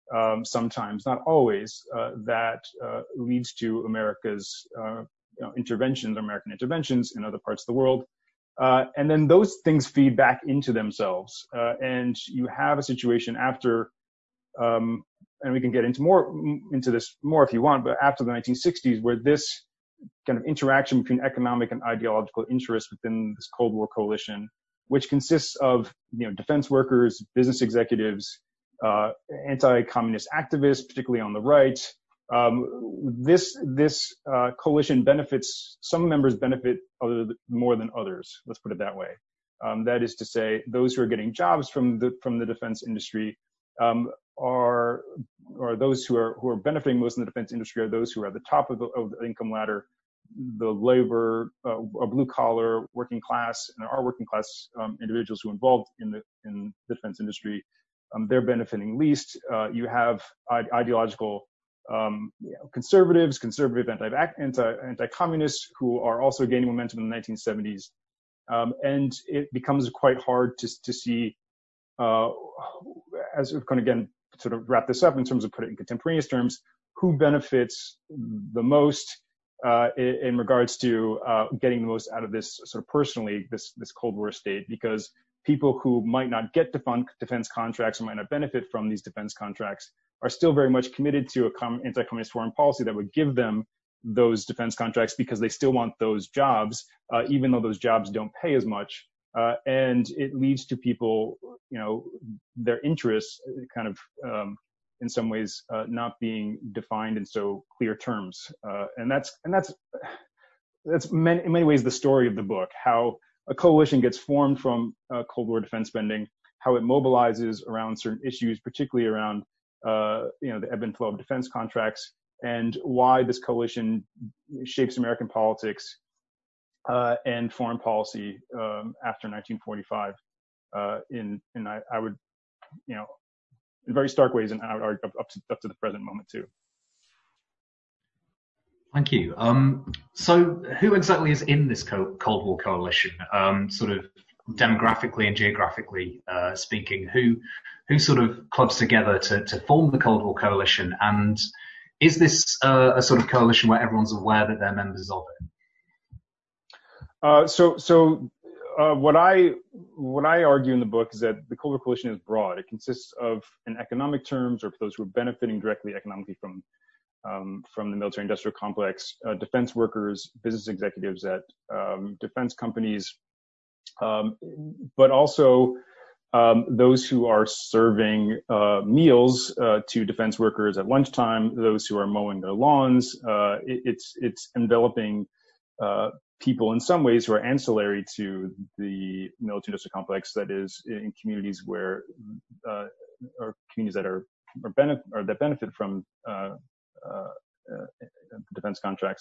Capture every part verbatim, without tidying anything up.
um, sometimes, not always, uh, that uh, leads to America's uh, you know, interventions, American interventions in other parts of the world. Uh, and then those things feed back into themselves. Uh, and you have a situation after, um, and we can get into more into this more if you want, but after the nineteen sixties, where this kind of interaction between economic and ideological interests within this Cold War coalition, which consists of, you know, defense workers, business executives, uh, anti-communist activists, particularly on the right. Um, this this uh, coalition benefits, some members benefit other, more than others. Let's put it that way. Um, that is to say, those who are getting jobs from the from the defense industry um, are, or those who are who are benefiting most in the defense industry are those who are at the top of the, of the income ladder, the labor, uh, blue collar, working class, and there are working class um, individuals who are involved in the in the defense industry. Um, they're benefiting least. Uh, you have ide- ideological um, you know, conservatives, conservative anti anti anti-communists who are also gaining momentum in the nineteen seventies, um, and it becomes quite hard to to see. Uh, as we're going to again sort of wrap this up in terms of put it in contemporaneous terms, who benefits the most uh, in, in regards to uh, getting the most out of this sort of personally, this this Cold War state, because people who might not get defense contracts or might not benefit from these defense contracts are still very much committed to a anti-communist foreign policy that would give them those defense contracts because they still want those jobs, uh, even though those jobs don't pay as much. Uh, and it leads to people, you know, their interests kind of, um, in some ways, uh, not being defined in so clear terms. Uh, and that's and that's that's many, in many ways the story of the book. How a coalition gets formed from uh, Cold War defense spending, how it mobilizes around certain issues, particularly around, uh, you know, the ebb and flow of defense contracts, and why this coalition shapes American politics uh, and foreign policy um, after nineteen forty-five. Uh, in, in I, I would, you know, in very stark ways, and I would argue up, up, to, up to the present moment too. Thank you. Um, so who exactly is in this Cold War coalition? Um, sort of demographically and geographically uh, speaking, who who sort of clubs together to, to form the Cold War coalition? And is this uh, a sort of coalition where everyone's aware that they're members of it? Uh, so so uh, what I what I argue in the book is that the Cold War coalition is broad. It consists of, in economic terms, or for those who are benefiting directly economically from Um, from the military-industrial complex, uh, defense workers, business executives at um, defense companies, um, but also um, those who are serving uh, meals uh, to defense workers at lunchtime, those who are mowing their lawns. Uh, it, it's it's enveloping uh, people in some ways who are ancillary to the military-industrial complex. That is, in communities where, uh, or communities that are or benefit or that benefit from uh, Uh, uh, defense contracts,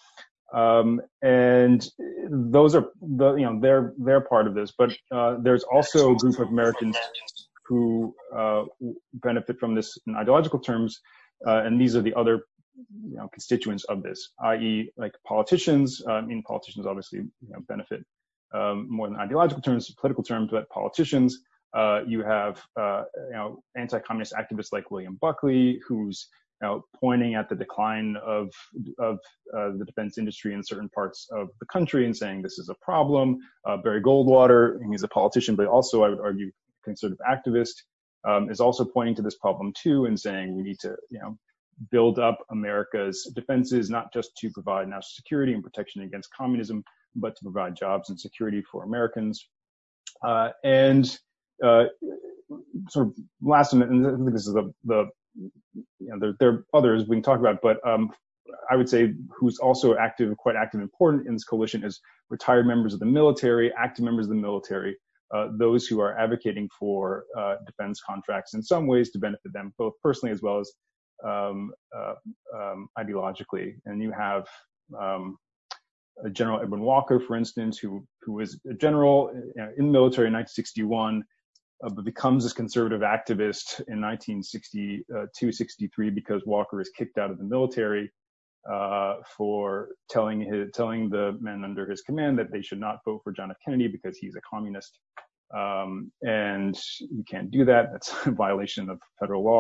um, and those are the you know they're they're part of this. But uh, there's also a group of Americans who uh, benefit from this in ideological terms, uh, and these are the other you know constituents of this, that is, like politicians. Uh, I mean, politicians obviously you know, benefit um, more than ideological terms, political terms, but politicians. Uh, you have uh, you know anti-communist activists like William Buckley, who's you know, pointing at the decline of of uh, the defense industry in certain parts of the country and saying this is a problem. Uh, Barry Goldwater, he's a politician, but also I would argue conservative activist, um, is also pointing to this problem too and saying we need to, you know, build up America's defenses, not just to provide national security and protection against communism, but to provide jobs and security for Americans. Uh, and uh, sort of last, and I think this is the the You know, there, there are others we can talk about, but um, I would say who's also active, quite active and important in this coalition is retired members of the military, active members of the military, uh, those who are advocating for uh, defense contracts in some ways to benefit them, both personally as well as um, uh, um, ideologically. And you have um, General Edwin Walker, for instance, who who was a general you know, in the military in nineteen sixty-one, Uh, but becomes this conservative activist in nineteen sixty-two, sixty-three because Walker is kicked out of the military uh, for telling his, telling the men under his command that they should not vote for John F. Kennedy because he's a communist. Um, and you can't do that. That's a violation of federal law.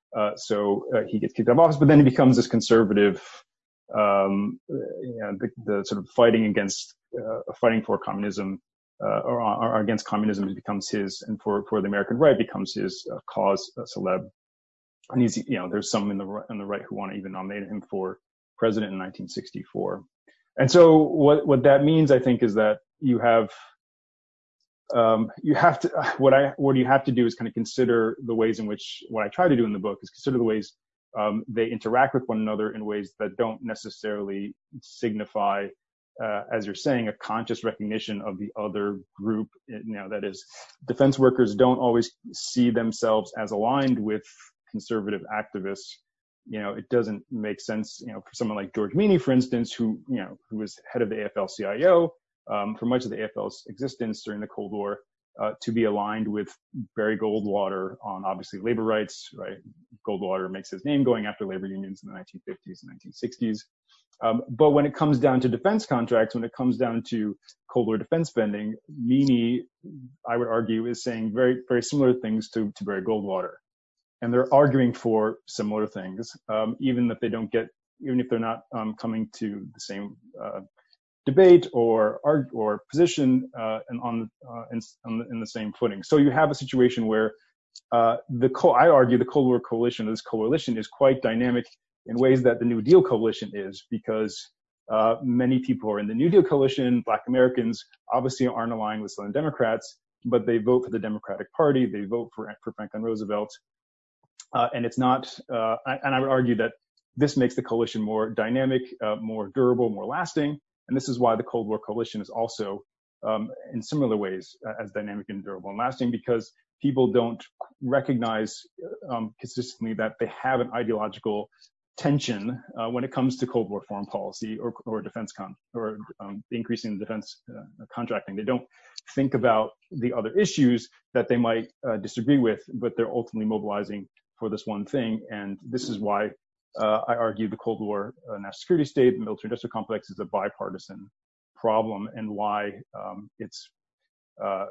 Uh, so uh, he gets kicked out of office, but then he becomes this conservative, um, you know, the, the sort of fighting against, uh, fighting for communism, uh, or, or against communism becomes his, and for, for the American right becomes his uh, cause uh, celeb. And he's, you know, there's some in the on the right who want to even nominate him for president in nineteen sixty-four. And so what what that means, I think, is that you have um, you have to what I what you have to do is kind of consider the ways in which what I try to do in the book is consider the ways um, they interact with one another in ways that don't necessarily signify, uh, as you're saying, a conscious recognition of the other group. You know, that is, defense workers don't always see themselves as aligned with conservative activists. You know, it doesn't make sense, you know, for someone like George Meany, for instance, who, you know, who was head of the A F L C I O um, for much of the A F L's existence during the Cold War, uh, to be aligned with Barry Goldwater on obviously labor rights, right? Goldwater makes his name going after labor unions in the nineteen fifties and nineteen sixties. Um, but when it comes down to defense contracts, when it comes down to Cold War defense spending, Meany, I would argue, is saying very, very similar things to, to Barry Goldwater. And they're arguing for similar things, um, even if they don't get, even if they're not um, coming to the same uh, debate or arg- or position uh, and on, uh, in, on the, in the same footing. So you have a situation where uh, the co- I argue the Cold War coalition, this coalition, is quite dynamic in ways that the New Deal coalition is, because uh, many people who are in the New Deal coalition, Black Americans, obviously aren't aligned with Southern Democrats, but they vote for the Democratic Party, they vote for for Franklin Roosevelt. Uh, and it's not, uh, and I would argue that this makes the coalition more dynamic, uh, more durable, more lasting. And this is why the Cold War coalition is also, um, in similar ways, uh, as dynamic and durable and lasting, because people don't recognize um, consistently that they have an ideological tension uh, when it comes to Cold War foreign policy or, or defense con or um, increasing defense uh, contracting. They don't think about the other issues that they might uh, disagree with, but they're ultimately mobilizing for this one thing. And this is why uh, I argue the Cold War uh, national security state, the military industrial complex, is a bipartisan problem, and why um, its uh,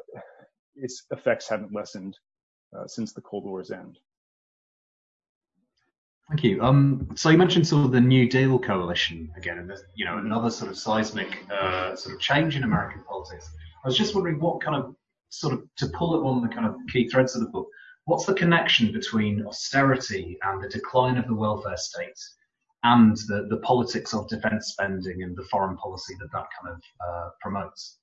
its effects haven't lessened uh, since the Cold War's end. Thank you. Um, so you mentioned sort of the New Deal coalition again, and there's, you know, another sort of seismic uh, sort of change in American politics. I was just wondering what kind of sort of, to pull at one of the kind of key threads of the book, what's the connection between austerity and the decline of the welfare state and the, the politics of defense spending and the foreign policy that that kind of uh, promotes?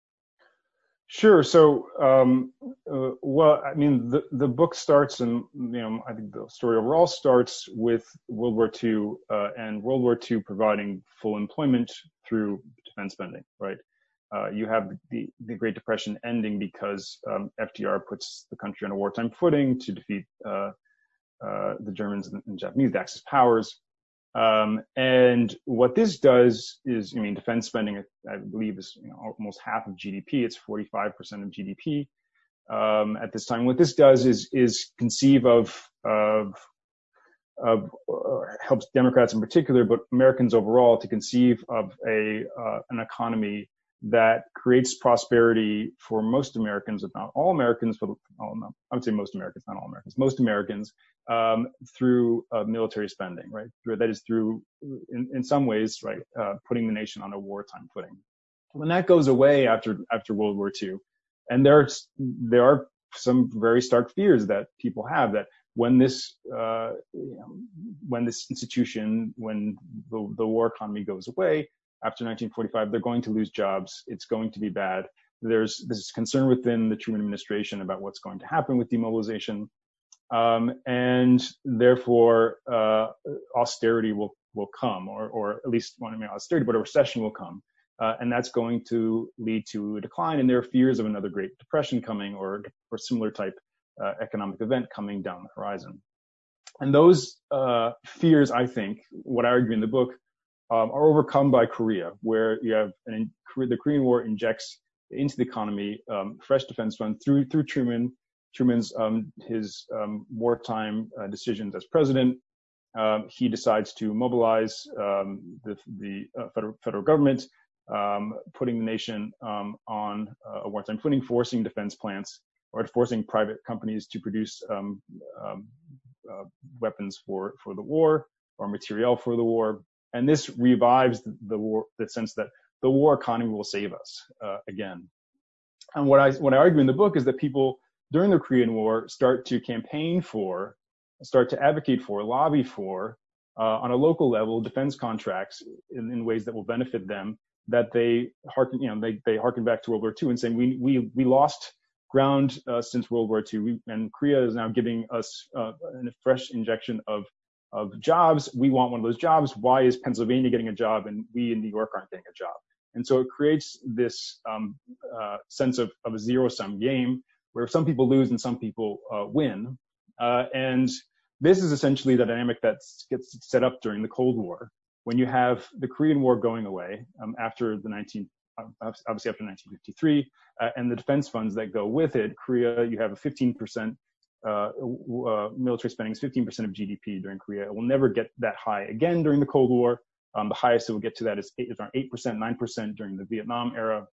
Sure. So, um, uh, well, I mean, the, the book starts, and, you know, I think the story overall starts with World War Two uh, and World War Two providing full employment through defense spending, right? Uh, you have the, the Great Depression ending because um, F D R puts the country on a wartime footing to defeat uh, uh, the Germans and, and Japanese, the Axis powers. Um, and what this does is, I mean, defense spending, I believe, is, you know, almost half of G D P. It's forty-five percent of G D P um, at this time. What this does is is conceive of of of uh, helps Democrats in particular, but Americans overall, to conceive of a uh, an economy that creates prosperity for most Americans, if not all Americans, but oh, no, I would say most Americans, not all Americans, most Americans, um, through uh, military spending, right? That is through, in, in some ways, right, uh, putting the nation on a wartime footing. When that goes away after after World War Two, and there are, there are some very stark fears that people have that when this uh, you know, when this institution, when the, the war economy goes away after nineteen forty-five, they're going to lose jobs. It's going to be bad. There's this concern within the Truman administration about what's going to happen with demobilization. Um, and therefore, uh, austerity will, will come, or, or at least, well, I mean, austerity, but a recession will come. Uh, and that's going to lead to a decline. And there are fears of another Great Depression coming, or, or similar type uh, economic event coming down the horizon. And those uh, fears, I think, what I argue in the book, Um, are overcome by Korea, where you have an, the Korean War injects into the economy um, fresh defense funds through through Truman, Truman's um, his um, wartime uh, decisions as president. Um, he decides to mobilize um, the, the uh, federal, federal government, um, putting the nation um, on a wartime footing, forcing defense plants or forcing private companies to produce um, um, uh, weapons for, for the war or materiel for the war. And this revives the, the war, the sense that the war economy will save us uh, again. And what I, what I argue in the book is that people during the Korean War start to campaign for, start to advocate for, lobby for, uh, on a local level, defense contracts in, in ways that will benefit them, that they harken, you know, they, they harken back to World War Two and saying, we, we, we lost ground uh, since World War Two, we, and Korea is now giving us uh, a fresh injection of, of jobs. We want one of those jobs. Why is Pennsylvania getting a job and we in New York aren't getting a job? And so it creates this um, uh, sense of, of a zero-sum game where some people lose and some people uh, win. Uh, and this is essentially the dynamic that gets set up during the Cold War, when you have the Korean War going away um, after the nineteen, obviously after nineteen fifty-three, uh, and the defense funds that go with it. Korea, you have a fifteen percent uh, uh, military spending is fifteen percent of G D P during Korea. It will never get that high again during the Cold War. Um, the highest it will get to that is, eight, is around eight percent, nine percent during the Vietnam era.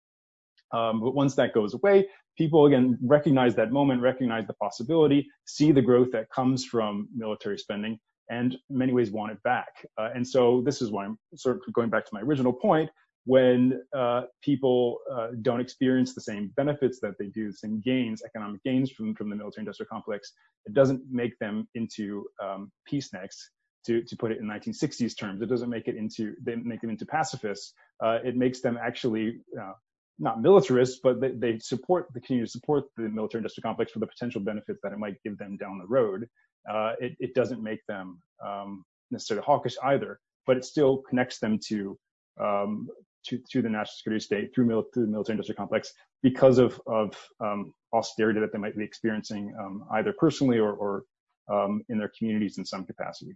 Um, but once that goes away, people again recognize that moment, recognize the possibility, see the growth that comes from military spending, and in many ways want it back. Uh, and so this is why I'm sort of going back to my original point. When uh, people uh, don't experience the same benefits that they do, the same gains, economic gains from, from the military-industrial complex, it doesn't make them into um, peaceniks. To, to put it in nineteen sixties terms, it doesn't make it into, they make them into pacifists. Uh, it makes them actually uh, not militarists, but they, they support, they continue to support the military-industrial complex for the potential benefits that it might give them down the road. Uh, it, it doesn't make them um, necessarily hawkish either, but it still connects them to um, to, to the national security state through, mil- through the military-industrial complex because of of um, austerity that they might be experiencing um, either personally or, or um, in their communities in some capacity.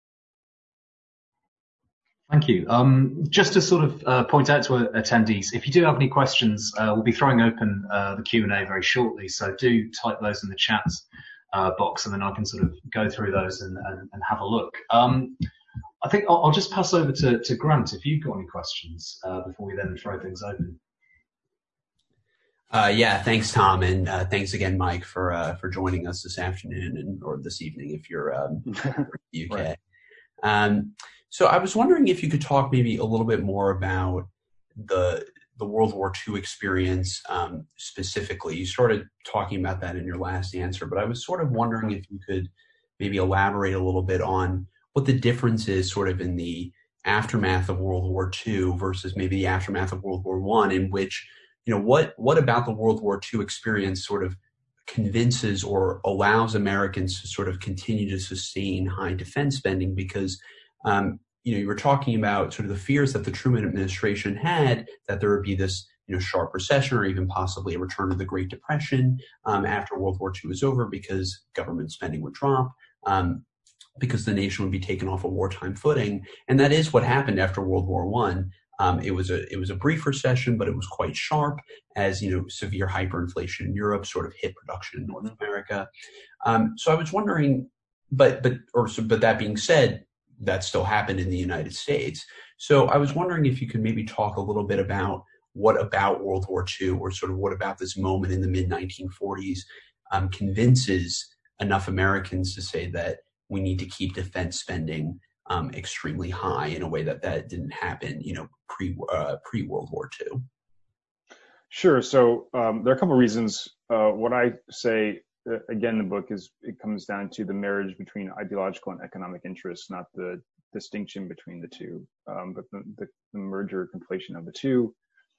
Thank you. Um, just to sort of uh, point out to attendees, if you do have any questions, uh, we'll be throwing open uh, the Q and A very shortly. So do type those in the chat uh, box, and then I can sort of go through those and, and, and have a look. Um, I think I'll, I'll just pass over to, to Grant if you've got any questions uh, before we then throw things open. Uh, yeah, thanks, Tom, and uh, thanks again, Mike, for uh, for joining us this afternoon and or this evening if you're um, in the U K. Right. Um, so I was wondering if you could talk maybe a little bit more about the the World War Two experience um, specifically. You started talking about that in your last answer, but I was sort of wondering if you could maybe elaborate a little bit on what the difference is sort of in the aftermath of World War Two versus maybe the aftermath of World War One, in which, you know, what what about the World War Two experience sort of convinces or allows Americans to sort of continue to sustain high defense spending? Because, um, you know, you were talking about sort of the fears that the Truman administration had that there would be this, you know, sharp recession or even possibly a return to the Great Depression um, after World War Two is over because government spending would drop, um, because the nation would be taken off a wartime footing. And that is what happened after World War One. Um, it was a it was a brief recession, but it was quite sharp as, you know, severe hyperinflation in Europe sort of hit production in North America. Um, so I was wondering, but but or so, but that being said, that still happened in the United States. So I was wondering if you could maybe talk a little bit about what about World War Two, or sort of what about this moment in the mid nineteen forties um, convinces enough Americans to say that we need to keep defense spending Um, extremely high in a way that that didn't happen, you know, pre uh, pre World War Two. Sure. So um, there are a couple of reasons. Uh, what I say uh, again in the book is it comes down to the marriage between ideological and economic interests, not the distinction between the two, um, but the, the, the merger conflation of the two.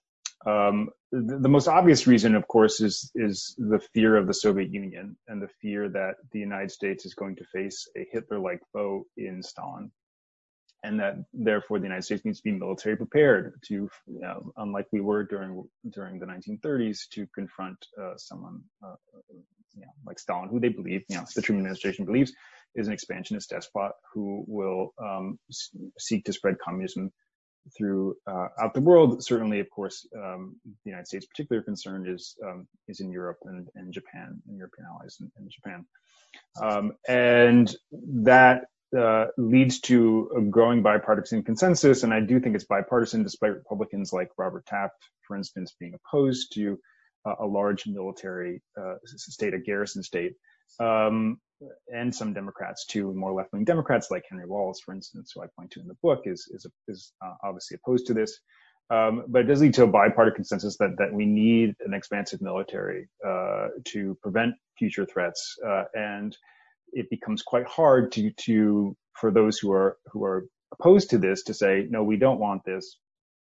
Um, the, the most obvious reason, of course, is is the fear of the Soviet Union and the fear that the United States is going to face a Hitler-like foe in Stalin, and that therefore the United States needs to be military prepared to, you know, unlike we were during during the nineteen thirties, to confront uh, someone uh, you know, like Stalin, who they believe, you know, the Truman administration believes is an expansionist despot who will um, seek to spread communism through uh, out the world. Certainly, of course, um, the United States' particular concern is um, is in Europe and, and Japan, and European allies in, in Japan, um, and that uh, leads to a growing bipartisan consensus. And I do think it's bipartisan, despite Republicans like Robert Taft, for instance, being opposed to uh, a large military uh, state, a garrison state. Um, and some Democrats too, more left-wing Democrats like Henry Wallace, for instance, who I point to in the book, is is is uh, obviously opposed to this. Um, but it does lead to a bipartisan consensus that that we need an expansive military uh, to prevent future threats, uh, and it becomes quite hard to to for those who are who are opposed to this to say, no, we don't want this.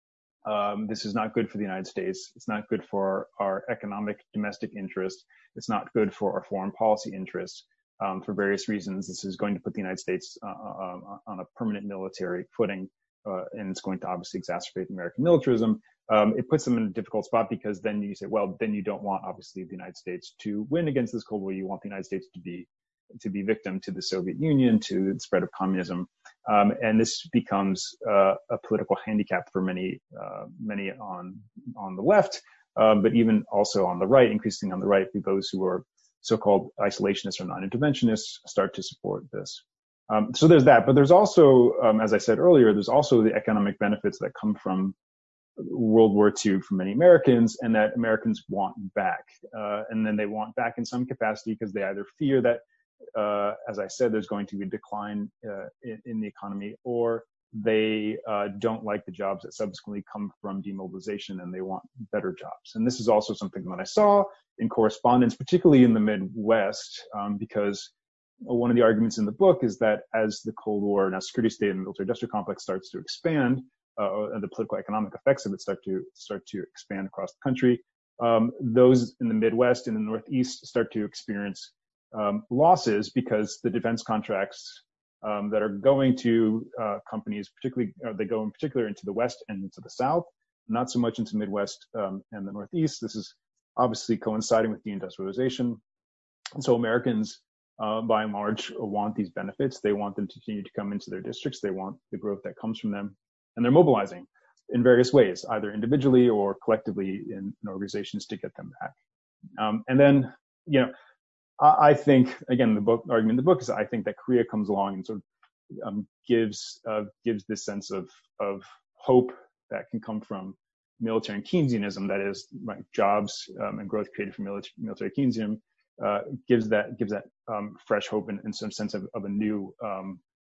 Um, this is not good for the United States. It's not good for our economic domestic interests. It's not good for our foreign policy interests. Um, for various reasons, this is going to put the United States uh, uh, on a permanent military footing, uh, and it's going to obviously exacerbate American militarism. Um, it puts them in a difficult spot because then you say, well, then you don't want, obviously, the United States to win against this Cold War. You want the United States to be to be victim to the Soviet Union, to the spread of communism, um, and this becomes uh, a political handicap for many uh, many on on the left, uh, but even also on the right, increasingly on the right, those who are so-called isolationists or non-interventionists start to support this. Um, so there's that, but there's also, um, as I said earlier, there's also the economic benefits that come from World War Two for many Americans, and that Americans want back. Uh, and then they want back in some capacity because they either fear that, uh, as I said, there's going to be a decline uh, in, in the economy, or they uh, don't like the jobs that subsequently come from demobilization and they want better jobs. And this is also something that I saw in correspondence, particularly in the Midwest, um, because one of the arguments in the book is that as the Cold War, now security state and military industrial complex starts to expand, uh, and the political economic effects of it start to start to expand across the country, um, those in the Midwest and the Northeast start to experience um, losses because the defense contracts um, that are going to uh, companies, particularly uh, they go in particular into the West and into the South, not so much into the Midwest um, and the Northeast. This is obviously coinciding with deindustrialization, and so Americans, Uh, by and large, want these benefits. They want them to continue to come into their districts. They want the growth that comes from them. And they're mobilizing in various ways, either individually or collectively in, in organizations to get them back. Um, and then, you know, I, I think, again, the book argument in the book is I think that Korea comes along and sort of um, gives uh, gives this sense of, of hope that can come from military and Keynesianism, that is, like, jobs um, and growth created from military, military Keynesianism. Uh, gives that gives that um, fresh hope and, and some sense of, of a new um,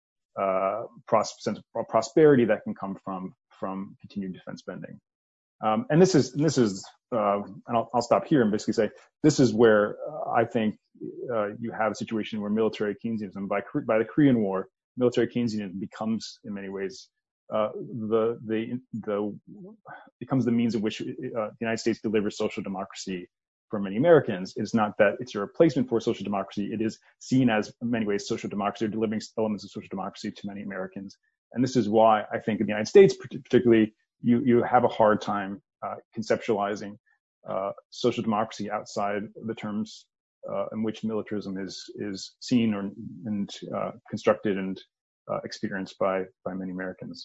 uh, pros- sense of prosperity that can come from from continued defense spending. Um, and this is this is uh, and I'll, I'll stop here and basically say this is where uh, I think uh, you have a situation where military Keynesianism, by by the Korean War, military Keynesianism becomes in many ways uh, the the the becomes the means in which uh, the United States delivers social democracy for many Americans. It's not that it's a replacement for social democracy. It is seen as, in many ways, social democracy, or delivering elements of social democracy to many Americans. And this is why I think in the United States, particularly, you, you have a hard time uh, conceptualizing uh, social democracy outside the terms uh, in which militarism is is seen or and uh, constructed and uh, experienced by by many Americans.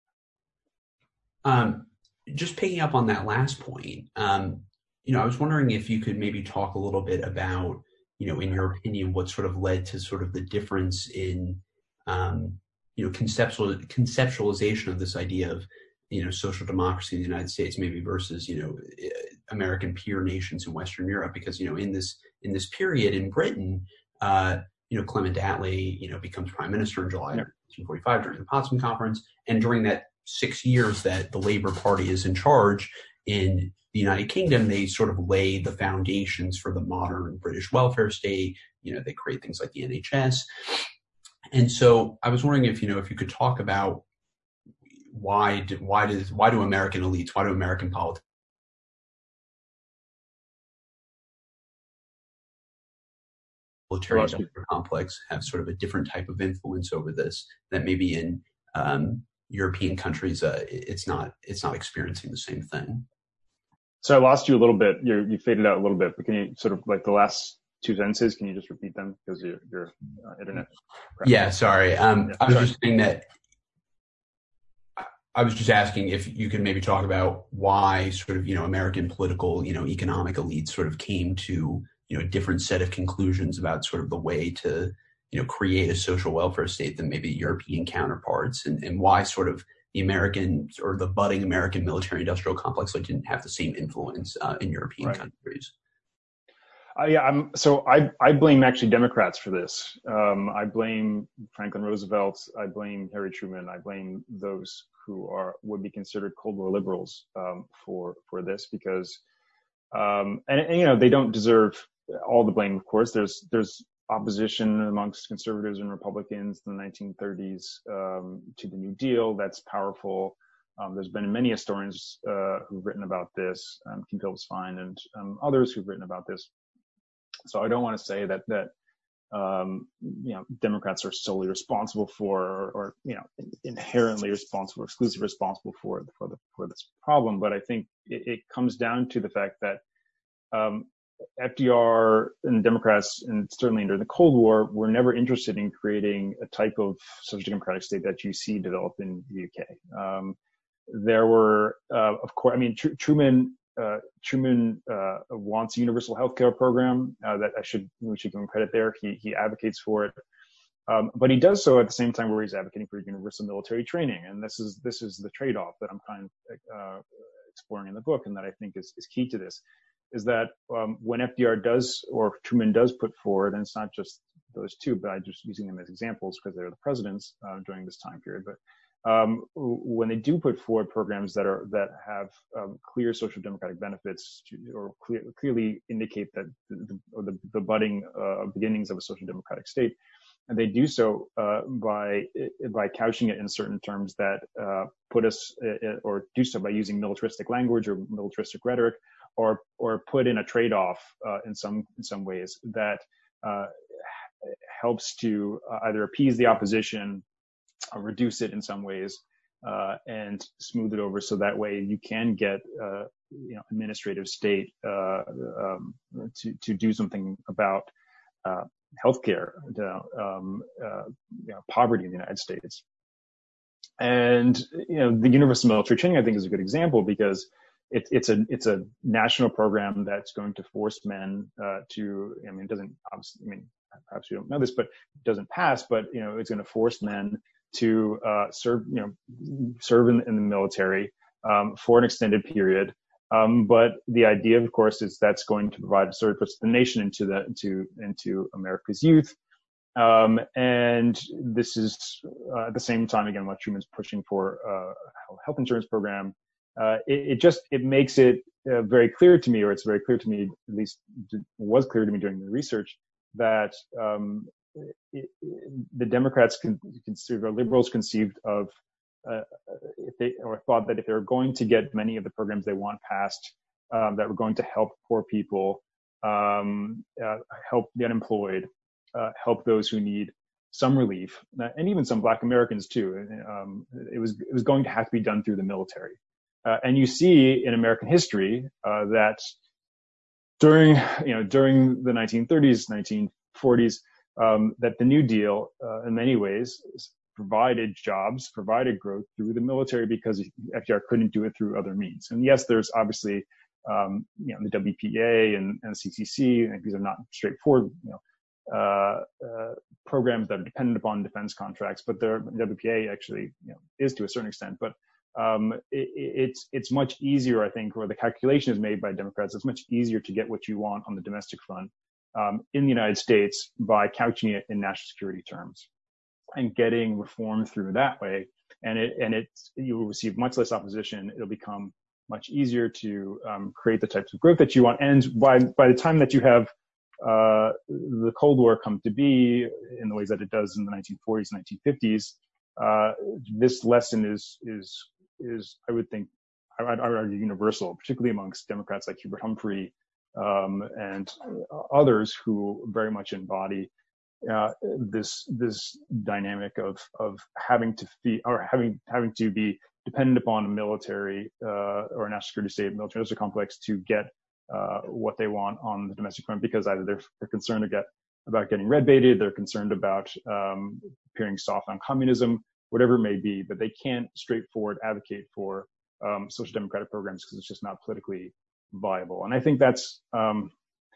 Um, just picking up on that last point, um, you know, I was wondering if you could maybe talk a little bit about, you know, in your opinion, what sort of led to sort of the difference in, um, you know, conceptual conceptualization of this idea of, you know, social democracy in the United States, maybe versus, you know, American peer nations in Western Europe, because, you know, in this in this period in Britain, uh, you know, Clement Attlee, you know, becomes prime minister in July of nineteen forty-five during the Potsdam Conference, and during that six years that the Labour Party is in charge in the United Kingdom, they sort of lay the foundations for the modern British welfare state. You know, they create things like the N H S. And so I was wondering if, you know, if you could talk about why do, why does, why do American elites, why do American politics military complex have sort of a different type of influence over this that maybe in um, European countries, uh, it's not, it's not experiencing the same thing. So I lost you a little bit. You you faded out a little bit, but can you sort of, like, the last two sentences, can you just repeat them because your your uh, internet? Yeah, sorry. Um, yeah, I was sorry. just saying that I was just asking if you could maybe talk about why sort of, you know, American political, you know, economic elites sort of came to, you know, a different set of conclusions about sort of the way to, you know, create a social welfare state than maybe European counterparts, and, and why sort of the American or the budding American military industrial complex like didn't have the same influence uh, in European right. countries. Uh, yeah, I'm, so I, I blame actually Democrats for this. Um, I blame Franklin Roosevelt. I blame Harry Truman. I blame those who are would be considered Cold War liberals um, for for this because, um, and, and you know they don't deserve all the blame. Of course, there's there's opposition amongst conservatives and Republicans in the nineteen thirties um, to the New Deal. That's powerful. Um, there's been many historians uh, who've written about this, um, Kim Phillips Fine and um, others who've written about this. So I don't want to say that that um, you know Democrats are solely responsible for, or, or you know inherently responsible, exclusively responsible for for the for this problem. But I think it, it comes down to the fact that um, F D R and Democrats, and certainly during the Cold War, were never interested in creating a type of social democratic state that you see develop in the U K. Um, there were, uh, of course, I mean, Tr- Truman. Uh, Truman uh, wants a universal health care program uh, that I should we should give him credit there. He he advocates for it, um, but he does so at the same time where he's advocating for universal military training. And this is this is the trade-off that I'm kind of uh, exploring in the book, and that I think is is key to this, is that um, when F D R does or Truman does put forward, and it's not just those two, but I'm just using them as examples because they're the presidents uh, during this time period, but. Um, when they do put forward programs that are that have um, clear social democratic benefits to, or clear, clearly indicate that the, the, the budding uh, beginnings of a social democratic state, and they do so uh, by by couching it in certain terms that uh, put us, uh, or do so by using militaristic language or militaristic rhetoric, or or put in a trade-off uh, in some in some ways that uh, helps to uh, either appease the opposition. Uh, reduce it in some ways uh, and smooth it over so that way you can get uh, you know administrative state uh, um, to to do something about uh, healthcare, uh, um, uh, you know, poverty in the United States. And you know the universal military training I think is a good example because it, it's a it's a national program that's going to force men uh, to I mean it doesn't obviously I mean perhaps you don't know this but it doesn't pass but you know it's going to force men to uh, serve, you know, serve in, in the military um, for an extended period. Um, but the idea, of course, is that's going to provide a service to the nation into the into into America's youth. Um, and this is uh, at the same time, again, what Truman's pushing for uh, a health insurance program. Uh, it, it just it makes it uh, very clear to me, or it's very clear to me, at least it was clear to me during the research, that um, It, it, the Democrats con, considered, or liberals conceived of, uh, if they, or thought that if they were going to get many of the programs they want passed, um, that were going to help poor people, um, uh, help the unemployed, uh, help those who need some relief, and even some Black Americans too. Um, it was it was going to have to be done through the military, uh, and you see in American history uh, that during you know during the nineteen thirties, nineteen forties. Um, that the New Deal, uh, in many ways, provided jobs, provided growth through the military because F D R couldn't do it through other means. And yes, there's obviously, um, you know, the W P A and, and the C C C, and these are not straightforward, you know, uh, uh, programs that are dependent upon defense contracts, but the W P A actually, you know, is to a certain extent. But um, it, it's it's much easier, I think, or the calculation is made by Democrats. It's much easier to get what you want on the domestic front. Um, in the United States by couching it in national security terms and getting reform through that way. And it, and it, you will receive much less opposition. It'll become much easier to um, create the types of growth that you want. And by, by the time that you have uh, the Cold War come to be in the ways that it does in the nineteen forties, nineteen fifties, uh, this lesson is, is, is, I would think, I would argue universal, particularly amongst Democrats like Hubert Humphrey, Um, and others who very much embody uh, this this dynamic of of having to fee or having having to be dependent upon a military uh, or a national security state, military industrial complex to get uh, what they want on the domestic front because either they're, they're concerned to get, about getting red baited, they're concerned about um, appearing soft on communism, whatever it may be, but they can't straightforward advocate for um, social democratic programs because it's just not politically viable. And I think that's, um,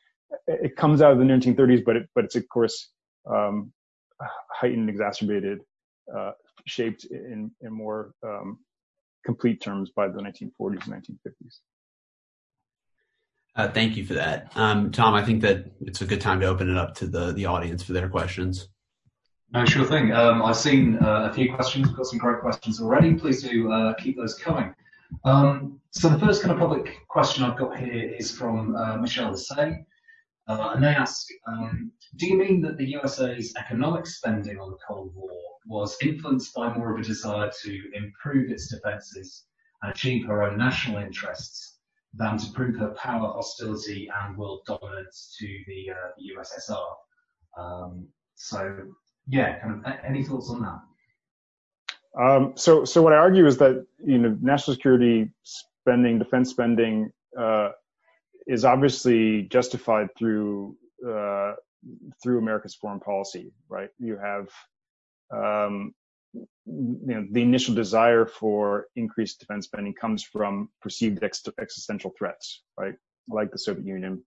it comes out of the nineteen thirties, but it, but it's of course, um, heightened, exacerbated, uh, shaped in, in more, um, complete terms by the nineteen forties and nineteen fifties. Uh, thank you for that. Um, Tom, I think that it's a good time to open it up to the, the audience for their questions. No, sure thing. Um, I've seen uh, a few questions. We've got some great questions already. Please do uh, keep those coming. Um, so the first kind of public question I've got here is from uh, Michelle Hussein. Uh, and they ask, um, do you mean that the U S A's economic spending on the Cold War was influenced by more of a desire to improve its defences and achieve her own national interests than to prove her power, hostility and world dominance to the, uh, the U S S R? Um, so, yeah, kind of any thoughts on that? Um, so, so what I argue is that, you know, national security spending, defense spending, uh, is obviously justified through, uh, through America's foreign policy, right? You have, um, you know, the initial desire for increased defense spending comes from perceived ex- existential threats, right? Like the Soviet Union,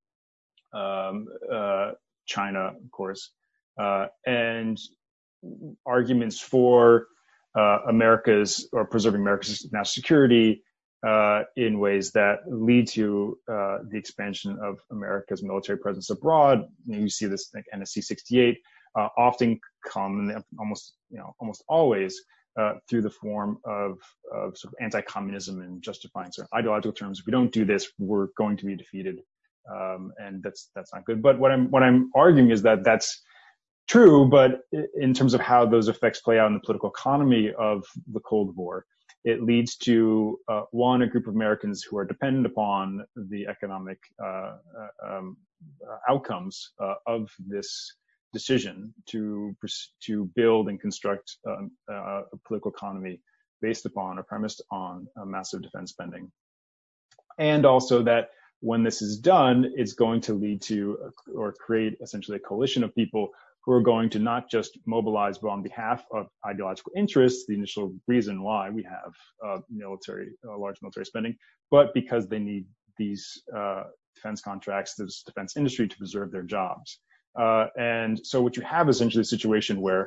um, uh, China, of course, uh, and arguments for uh, America's or preserving America's national security uh, in ways that lead to uh, the expansion of America's military presence abroad. You know, you see this like N S C sixty-eight uh, often come, almost you know almost always uh, through the form of of sort of anti-communism and justifying certain ideological terms. If we don't do this, we're going to be defeated, um, and that's that's not good. But what I'm what I'm arguing is that that's true, but in terms of how those effects play out in the political economy of the Cold War, it leads to, uh, one, a group of Americans who are dependent upon the economic uh, um, outcomes uh, of this decision to to build and construct um, a political economy based upon or premised on uh, massive defense spending. And also that when this is done, it's going to lead to or create essentially a coalition of people who are going to not just mobilize but on behalf of ideological interests, the initial reason why we have uh, military, uh, large military spending, but because they need these uh, defense contracts, this defense industry to preserve their jobs. Uh, and so what you have is essentially a situation where,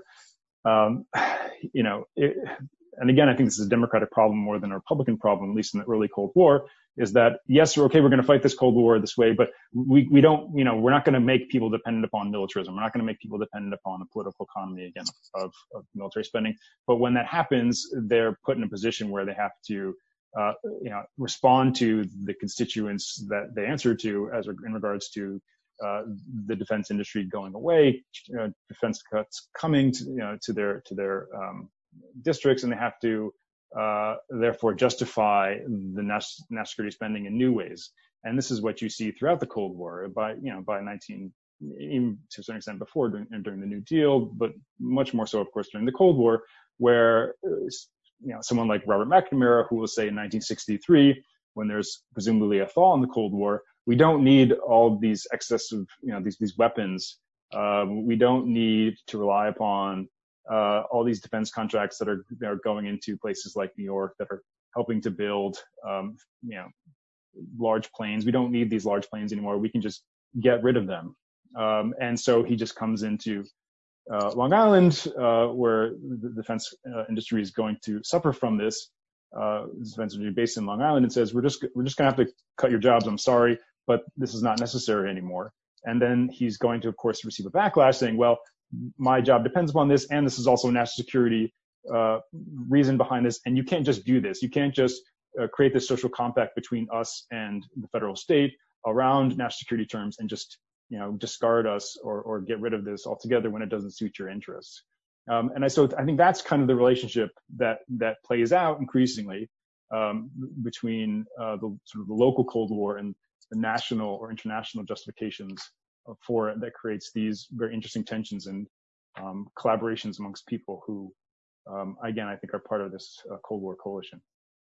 um, you know, it, and again, I think this is a Democratic problem more than a Republican problem, at least in the early Cold War, is that, yes, we're okay, we're going to fight this Cold War this way, but we, we don't, you know, we're not going to make people dependent upon militarism. We're not going to make people dependent upon a political economy, again, of, of military spending. But when that happens, they're put in a position where they have to, uh, you know, respond to the constituents that they answer to as in regards to uh, the defense industry going away, you know, defense cuts coming to, you know, to their, to their, um, districts, and they have to uh, therefore justify the national, national security spending in new ways. And this is what you see throughout the Cold War by, you know, by nineteen, even to a certain extent before during, during the New Deal, but much more so, of course, during the Cold War, where, you know, someone like Robert McNamara, who will say in nineteen sixty-three, when there's presumably a thaw in the Cold War, we don't need all these excessive, you know, these, these weapons. Um, we don't need to rely upon Uh, all these defense contracts that are, that are going into places like New York that are helping to build, um, you know, large planes. We don't need these large planes anymore. We can just get rid of them. Um, and so he just comes into uh, Long Island, uh, where the defense uh, industry is going to suffer from this. Uh, this defense industry based in Long Island, and says, we're just we're just going to have to cut your jobs. I'm sorry, but this is not necessary anymore. And then he's going to, of course, receive a backlash saying, well, my job depends upon this, and this is also a national security uh, reason behind this, and you can't just do this. You can't just uh, create this social compact between us and the federal state around national security terms and just, you know, discard us or, or get rid of this altogether when it doesn't suit your interests. Um, and I, so I think that's kind of the relationship that that plays out increasingly um, between uh, the sort of the local Cold War and the national or international justifications for it that creates these very interesting tensions and um, collaborations amongst people who, um, again, I think are part of this uh, Cold War coalition.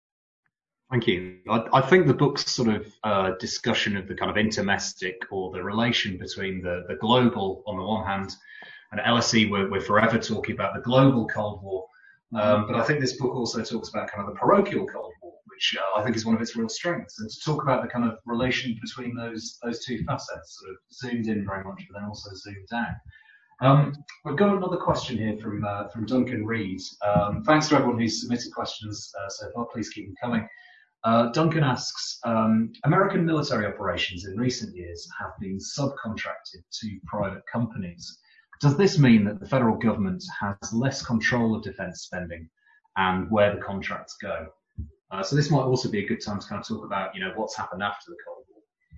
Thank you. I, I think the book's sort of uh, discussion of the kind of intermestic or the relation between the, the global on the one hand, and at L S E we're, we're forever talking about the global Cold War. Um, but I think this book also talks about kind of the parochial Cold War, which uh, I think is one of its real strengths. And to talk about the kind of relation between those those two facets, sort of zoomed in very much, but then also zoomed down. Um, we've got another question here from uh, from Duncan Reed. Um, thanks to everyone who's submitted questions uh, so far. Please keep them coming. Uh, Duncan asks, um, American military operations in recent years have been subcontracted to private companies. Does this mean that the federal government has less control of defense spending and where the contracts go? Uh, so this might also be a good time to kind of talk about, you know, what's happened after the Cold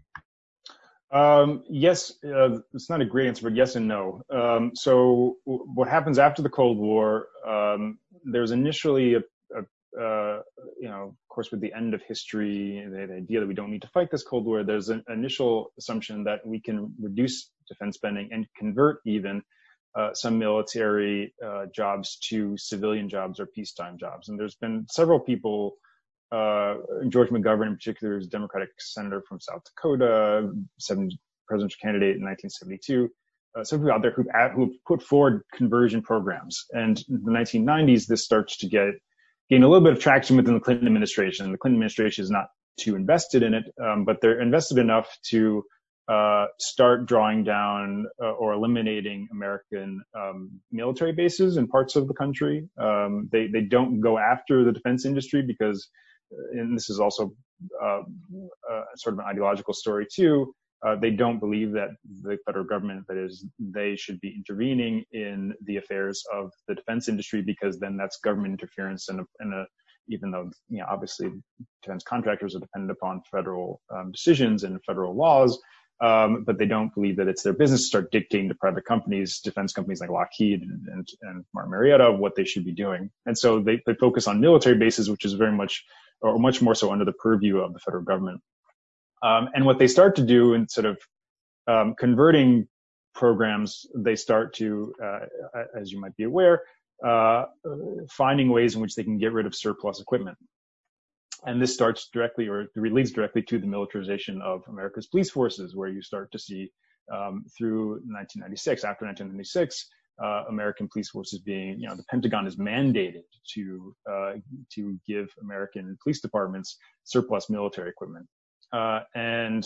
War. Um, yes, uh, it's not a great answer, but yes and no. Um, so w- what happens after the Cold War, um, there's initially a, a uh, you know, of course, with the end of history, the, the idea that we don't need to fight this Cold War, there's an initial assumption that we can reduce defense spending and convert even uh, some military uh, jobs to civilian jobs or peacetime jobs. And there's been several people, uh, George McGovern in particular, is a Democratic senator from South Dakota, seven presidential candidate in nineteen seventy-two. Uh, some people out there who've, who've put forward conversion programs. And in the nineteen nineties, this starts to get gain a little bit of traction within the Clinton administration. The Clinton administration is not too invested in it, um, but they're invested enough to uh, start drawing down uh, or eliminating American um, military bases in parts of the country. Um, they they don't go after the defense industry because, and this is also uh, uh, sort of an ideological story too. Uh, they don't believe that the federal government, that is, they should be intervening in the affairs of the defense industry because then that's government interference and, a, and a, even though, you know, obviously defense contractors are dependent upon federal um, decisions and federal laws, um, but they don't believe that it's their business to start dictating to private companies, defense companies like Lockheed and, and, and Martin Marietta, what they should be doing. And so they, they focus on military bases, which is very much, or much more so under the purview of the federal government. Um, and what they start to do instead of um, converting programs, they start to, uh, as you might be aware, uh, finding ways in which they can get rid of surplus equipment. And this starts directly, or leads directly to the militarization of America's police forces, where you start to see um, through nineteen ninety-six, after nineteen ninety-six, uh, American police forces being, you know, the Pentagon is mandated to uh, to give American police departments surplus military equipment. Uh, and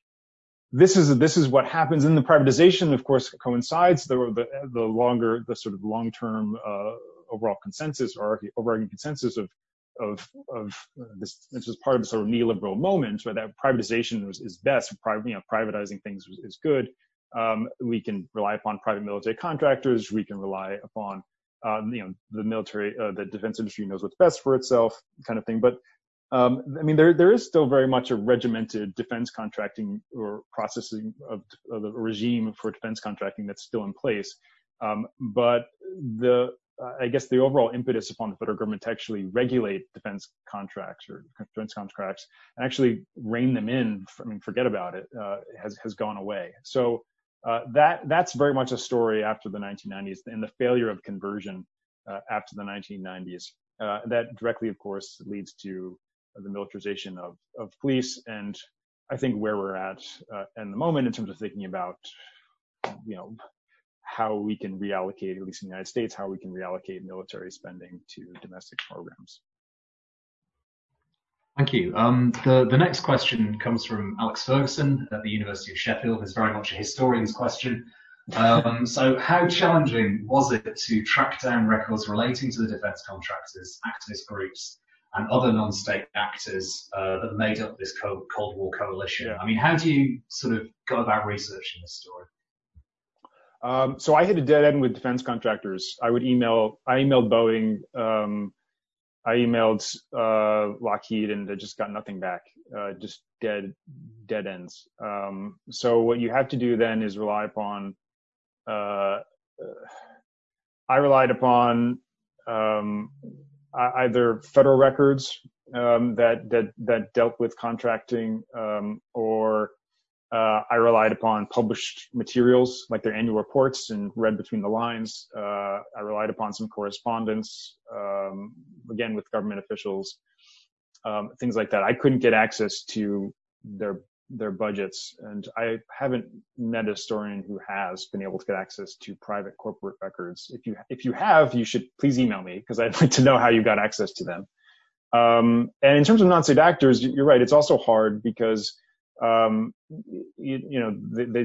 this is this is what happens in the privatization. Of course, coincides the the, the longer the sort of long term uh, overall consensus or overarching consensus of of of this. This is part of the sort of neoliberal moment, where that privatization was, is best. Private, you know, privatizing things is, is good. Um, we can rely upon private military contractors. We can rely upon uh, you know the military, uh, the defense industry knows what's best for itself, kind of thing. But Um, I mean, there there is still very much a regimented defense contracting or processing of, of the regime for defense contracting that's still in place. Um, but the uh, I guess the overall impetus upon the federal government to actually regulate defense contracts or defense contracts and actually rein them in, I mean, forget about it, uh, has has gone away. So uh, that that's very much a story after the nineteen nineties and the failure of conversion uh, after the nineteen nineties. Uh, that directly, of course, leads to the militarization of, of police, and I think where we're at uh, in the moment in terms of thinking about, you know, how we can reallocate, at least in the United States, how we can reallocate military spending to domestic programs. Thank you. Um, the, the next question comes from Alex Ferguson at the University of Sheffield. It's very much a historian's question. Um, so how challenging was it to track down records relating to the defense contractors, activist groups, and other non-state actors uh, that made up this Cold, Cold War coalition? Yeah. I mean, how do you sort of go about researching this story? Um, so I hit a dead end with defense contractors. I would email, I emailed Boeing, um, I emailed uh, Lockheed, and I just got nothing back. Uh, just dead, dead ends. Um, so what you have to do then is rely upon. Uh, I relied upon. Um, either federal records um, that that that dealt with contracting, um, or uh, I relied upon published materials like their annual reports and read between the lines. Uh, I relied upon some correspondence, um, again with government officials, um, things like that. I couldn't get access to their their budgets, and I haven't met a historian who has been able to get access to private corporate records. If you if you have, you should please email me, because I'd like to know how you got access to them. Um, and in terms of non-state actors, you're right. It's also hard because um, you, you know they, they don't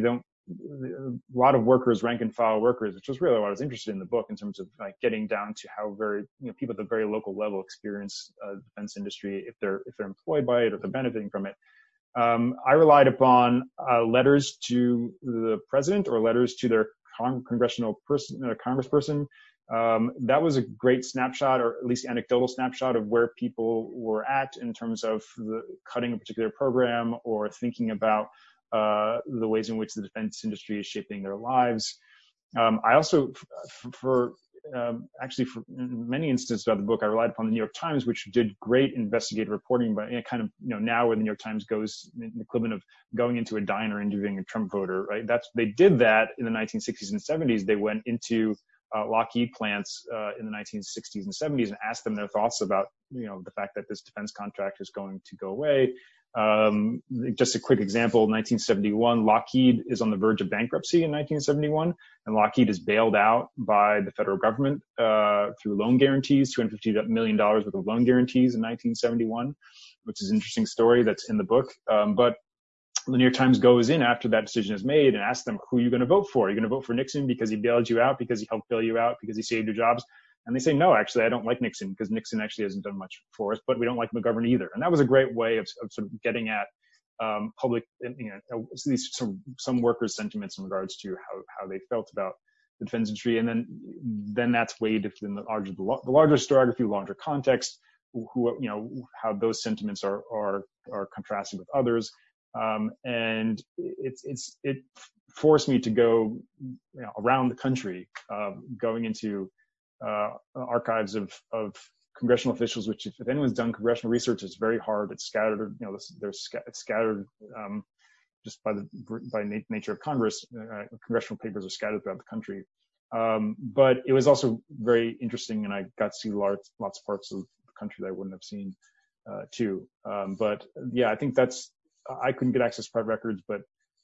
a lot of workers, rank and file workers, which was really what I was interested in the book in terms of like getting down to how very, you know, people at the very local level experience uh, the defense industry, if they're if they're employed by it or they're benefiting from it. Um, I relied upon uh, letters to the president or letters to their con- congressional person, uh, congressperson. Um, that was a great snapshot, or at least anecdotal snapshot, of where people were at in terms of the, cutting a particular program or thinking about uh, the ways in which the defense industry is shaping their lives. Um, I also, for, for um, actually, for in many instances about the book, I relied upon the New York Times, which did great investigative reporting. But you know, kind of, you know, now where the New York Times goes, the equivalent of going into a diner interviewing a Trump voter, right? That's they did that in the nineteen sixties and seventies. They went into Uh, Lockheed plants uh, in the nineteen sixties and seventies and asked them their thoughts about, you know, the fact that this defense contract is going to go away. Um, just a quick example, nineteen seventy-one, Lockheed is on the verge of bankruptcy in nineteen seventy-one, and Lockheed is bailed out by the federal government uh, through loan guarantees, two hundred fifty million dollars worth of loan guarantees in nineteen seventy-one, which is an interesting story that's in the book. Um, but the New York Times goes in after that decision is made and asks them, who are you going to vote for? Are you going to vote for Nixon because he bailed you out, because he helped bail you out, because he saved your jobs? And they say, no, actually, I don't like Nixon because Nixon actually hasn't done much for us, but we don't like McGovern either. And that was a great way of, of sort of getting at um, public, you know, these some, some workers' sentiments in regards to how, how they felt about the defense industry. And then then that's weighed in the larger, the larger historiography, larger context, who, you know, how those sentiments are, are, are contrasted with others. Um, and it's, it's, it forced me to go, you know, around the country, um, going into, uh, archives of, of congressional officials, which if, if anyone's done congressional research, it's very hard. It's scattered, you know, there's, it's scattered, um, just by the, by na- nature of Congress, uh, congressional papers are scattered throughout the country. Um, but it was also very interesting, and I got to see lots, lots of parts of the country that I wouldn't have seen, uh, too. Um, but yeah, I think that's, I couldn't get access to private records, but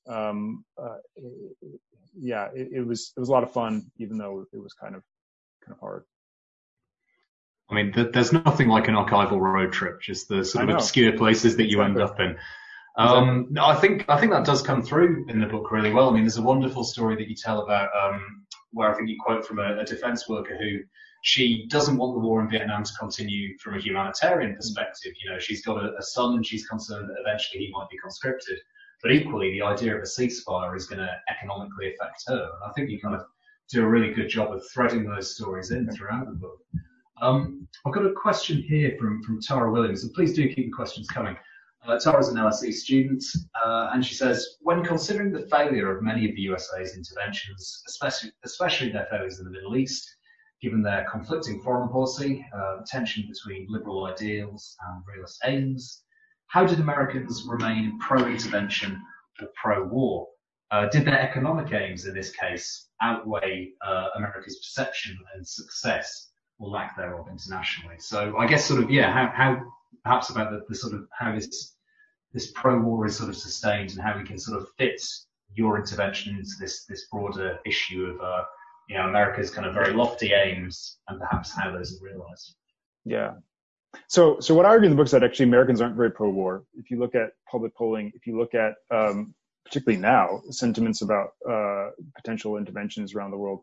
um, uh, yeah, it, it was it was a lot of fun, even though it was kind of kind of hard. I mean, th- there's nothing like an archival road trip, just the sort of obscure places that you exactly. end up in. Um, exactly. I think I think that does come through in the book really well. I mean, there's a wonderful story that you tell about um, where I think you quote from a, a defense worker who. She doesn't want the war in Vietnam to continue from a humanitarian perspective. You know, she's got a, a son and she's concerned that eventually he might be conscripted. But equally, the idea of a ceasefire is going to economically affect her. And I think you kind of do a really good job of threading those stories in throughout the book. Um, I've got a question here from, from Tara Williams, and please do keep the questions coming. Uh, Tara's an L S E student, uh, and she says, when considering the failure of many of the U S A's interventions, especially, especially their failures in the Middle East, given their conflicting foreign policy, uh, tension between liberal ideals and realist aims, how did Americans remain pro-intervention or pro-war? Uh, did their economic aims in this case outweigh uh, America's perception and success or lack thereof internationally? So I guess sort of, yeah, how, how perhaps about the, the sort of how this, this pro-war is sort of sustained and how we can sort of fit your intervention into this, this broader issue of uh, you know, America's kind of very lofty aims and perhaps how those are realized. Yeah. So, so what I argue in the book is that actually Americans aren't very pro-war. If you look at public polling, if you look at, um, particularly now, sentiments about, uh, potential interventions around the world,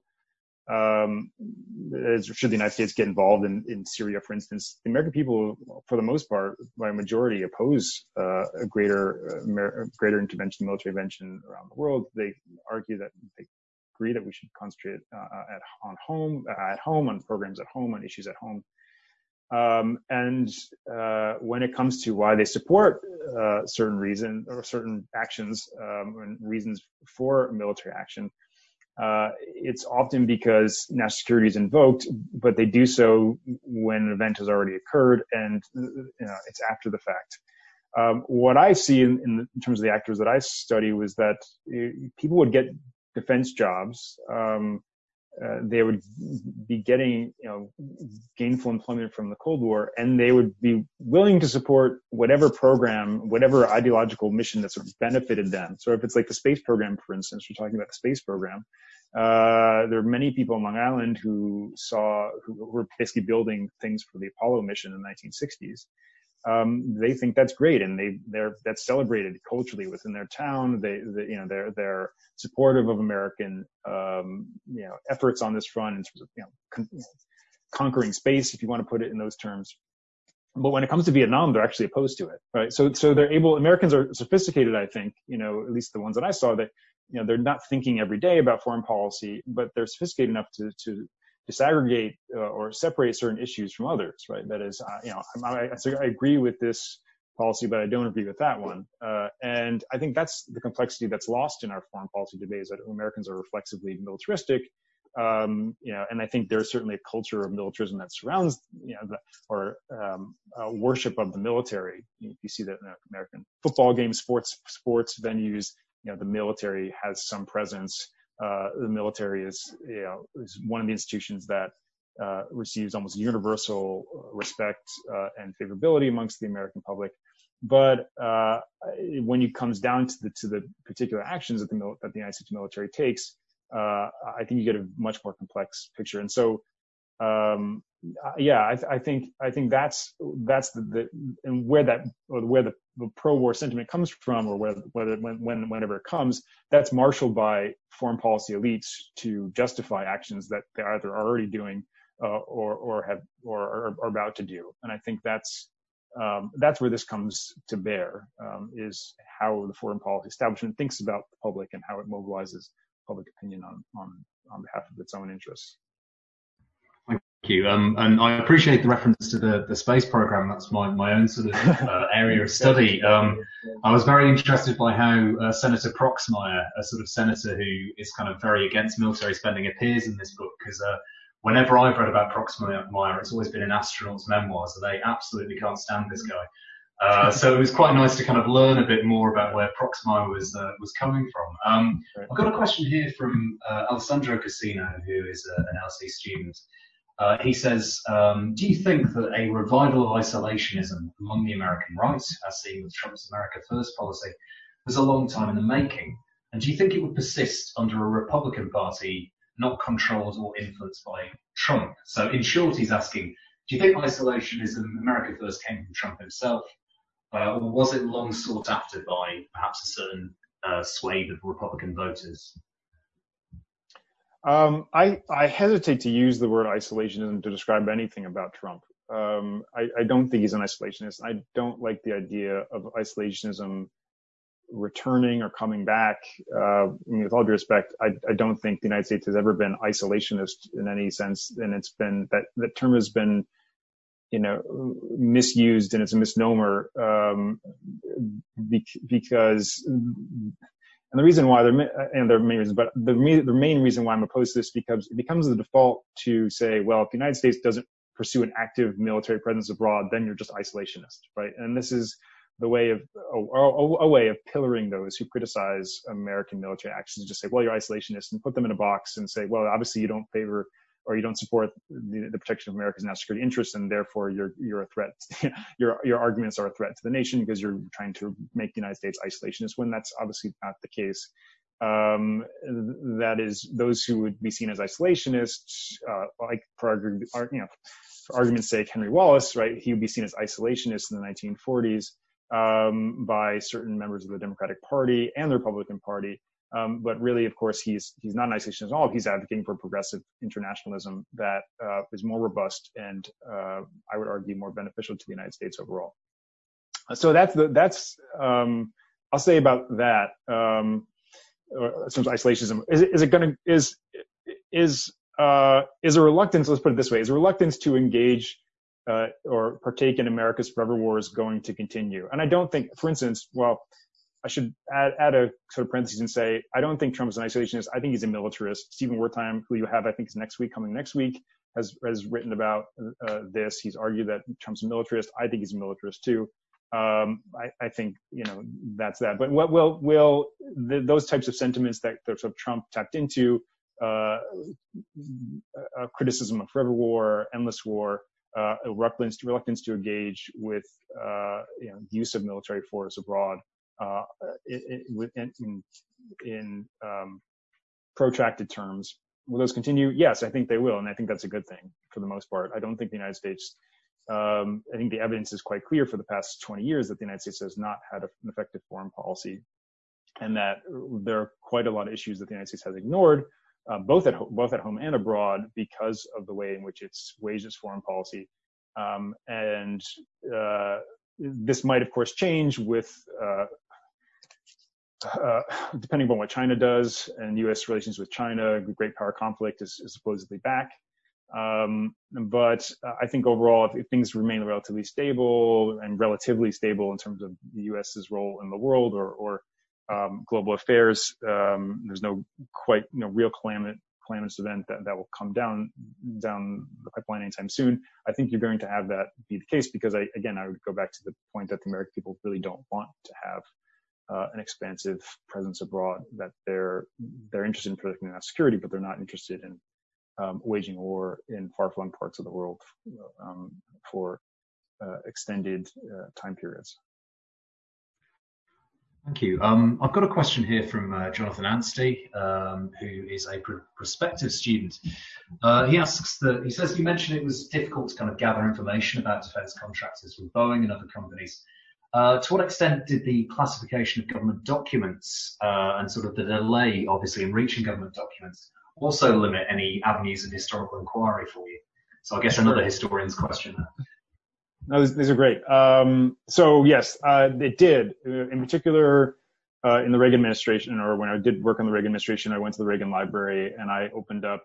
um, as, should the United States get involved in, in Syria, for instance, the American people, for the most part, by a majority, oppose, uh, a greater, uh, greater intervention, military intervention around the world. They argue that they, agree that we should concentrate uh, at on home at home on programs at home on issues at home, um, and uh, when it comes to why they support uh, certain reason or certain actions um, and reasons for military action, uh, it's often because national security is invoked, but they do so when an event has already occurred and you know it's after the fact. Um, what I see in, in, in terms of the actors that I study was that uh, people would get defense jobs, um, uh, they would be getting, you know, gainful employment from the Cold War, and they would be willing to support whatever program, whatever ideological mission that sort of benefited them. So if it's like the space program, for instance, we're talking about the space program, uh, there are many people on Long Island who saw, who, who were basically building things for the Apollo mission in the nineteen sixties. um, they think that's great, and they they're that's celebrated culturally within their town. They, they you know they're they're supportive of American um, you know efforts on this front in terms of you know, con- you know conquering space, if you want to put it in those terms. But when it comes to Vietnam, they're actually opposed to it, right? So so they're able. Americans are sophisticated, I think. You know, at least the ones that I saw, that you know they're not thinking every day about foreign policy, but they're sophisticated enough to to disaggregate uh, or separate certain issues from others, right? That is, uh, you know, I, I, I agree with this policy, but I don't agree with that one. Uh, and I think that's the complexity that's lost in our foreign policy debate, is that Americans are reflexively militaristic. Um, you know, and I think there's certainly a culture of militarism that surrounds, you know, the, or um, uh, worship of the military. You, you see that in American football games, sports sports venues. You know, the military has some presence. Uh, the military is, you know, is one of the institutions that uh, receives almost universal respect uh, and favorability amongst the American public. But uh, when it comes down to the to the particular actions that the mil- that the United States military takes, uh, I think you get a much more complex picture. And so, um, yeah, I, I think I think that's that's the, the and where that or where the, the pro-war sentiment comes from, or whether whether when, when whenever it comes, that's marshaled by foreign policy elites to justify actions that they either are already doing uh, or or have or are, are about to do. And I think that's um, that's where this comes to bear, um, is how the foreign policy establishment thinks about the public and how it mobilizes public opinion on on on behalf of its own interests. Thank you. Um, and I appreciate the reference to the, the space program. That's my, my own sort of uh, area of study. Um, I was very interested by how uh, Senator Proxmire, a sort of senator who is kind of very against military spending, appears in this book, because uh, whenever I've read about Proxmire, it's always been in astronauts' memoirs, so they absolutely can't stand this guy. Uh, so it was quite nice to kind of learn a bit more about where Proxmire was uh, was coming from. Um, I've got a question here from uh, Alessandro Casino, who is uh, an L S E student. Uh, he says, um, do you think that a revival of isolationism among the American right, as seen with Trump's America First policy, was a long time in the making? And do you think it would persist under a Republican Party not controlled or influenced by Trump? So in short, he's asking, do you think isolationism, America First, came from Trump himself? Uh, or was it long sought after by perhaps a certain uh, swathe of Republican voters? Um, I, I hesitate to use the word isolationism to describe anything about Trump. Um, I, I don't think he's an isolationist. I don't like the idea of isolationism returning or coming back. Uh, I mean, with all due respect, I, I don't think the United States has ever been isolationist in any sense, and it's been that that term has been, you know, misused, and it's a misnomer, um, because, and the reason why, there, and there are many reasons, but the, the main reason why I'm opposed to this, because it becomes the default to say, well, if the United States doesn't pursue an active military presence abroad, then you're just isolationist, right? And this is the way of, a, a, a way of pillaring those who criticize American military actions, just say, well, you're isolationist, and put them in a box and say, well, obviously you don't favor or you don't support the, the protection of America's national security interests, and therefore you're you're a threat. your your arguments are a threat to the nation because you're trying to make the United States isolationist, when that's obviously not the case. Um, that is, those who would be seen as isolationists, uh, like for you know, for argument's sake, Henry Wallace, right? He would be seen as isolationist in the nineteen forties um, by certain members of the Democratic Party and the Republican Party. Um, but really, of course, he's he's not an isolationist at all. He's advocating for progressive internationalism that uh, is more robust and, uh, I would argue, more beneficial to the United States overall. So that's the that's um, I'll say about that. Um, in terms of isolationism, is it, is it going to is is uh, is a reluctance? Let's put it this way: is a reluctance to engage uh, or partake in America's forever wars going to continue? And I don't think, for instance, well. I should add, add a sort of parentheses and say, I don't think Trump's an isolationist. I think he's a militarist. Stephen Wertheim, who you have, I think is next week, coming next week, has, has written about uh, this. He's argued that Trump's a militarist. I think he's a militarist too. Um, I, I think, you know, that's that. But what will, will the, those types of sentiments that, that sort of Trump tapped into, uh, a criticism of forever war, endless war, uh, a reluctance, reluctance to engage with, uh, you know, use of military force abroad, Uh, in, in, in um, protracted terms. Will those continue? Yes, I think they will, and I think that's a good thing for the most part. I don't think the United States um, I think the evidence is quite clear for the past twenty years that the United States has not had an effective foreign policy, and that there are quite a lot of issues that the United States has ignored, uh, both at ho- both at home and abroad, because of the way in which it's waged its foreign policy. Um, and uh, this might, of course, change with uh, uh, depending on what China does, and U S relations with China. The great power conflict is, is supposedly back. Um, but uh, I think overall, if, if things remain relatively stable and relatively stable in terms of the US's role in the world, or, or um, global affairs, um, there's no quite, you know, real climate, calamitous event that, that will come down, down the pipeline anytime soon. I think you're going to have that be the case, because I, again, I would go back to the point that the American people really don't want to have uh, an expansive presence abroad, that they're, they're interested in protecting national security, but they're not interested in Um, waging war in far-flung parts of the world um, for uh, extended uh, time periods. Thank you. Um, I've got a question here from uh, Jonathan Anstey, um, who is a pr- prospective student. Uh, he asks that, he says, you mentioned it was difficult to kind of gather information about defense contractors from Boeing and other companies. Uh, to what extent did the classification of government documents uh, and sort of the delay, obviously, in reaching government documents also limit any avenues of historical inquiry for you? So I guess another historian's question. No, these, these are great. Um, so yes, uh, it did. In particular, uh, in the Reagan administration, or when I did work on the Reagan administration, I went to the Reagan Library and I opened up